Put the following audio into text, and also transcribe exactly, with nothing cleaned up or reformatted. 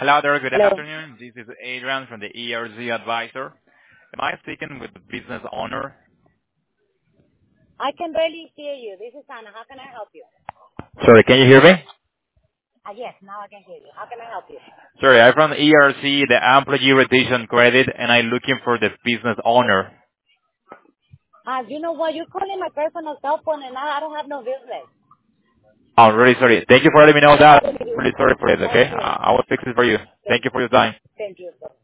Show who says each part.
Speaker 1: Hello there. Good
Speaker 2: Hello.
Speaker 1: afternoon. This is Adrian from the E R Z Advisor. Am I speaking with the business owner?
Speaker 2: I can barely hear you. This is Anna. How can I help you?
Speaker 1: Sorry, can you hear me?
Speaker 2: Uh, yes, now I can hear you. How can I help you?
Speaker 1: Sorry, I'm from E R C, the Employee Retention Credit, and I'm looking for the business owner.
Speaker 2: Uh, you know what? You're calling my personal cell phone, and I, I don't have no business.
Speaker 1: Oh, really sorry. Thank you for letting me know that. Really sorry for it, okay?
Speaker 2: Okay.
Speaker 1: I I will fix it for you. Thank
Speaker 2: Thank,
Speaker 1: you for your time.
Speaker 2: thank you.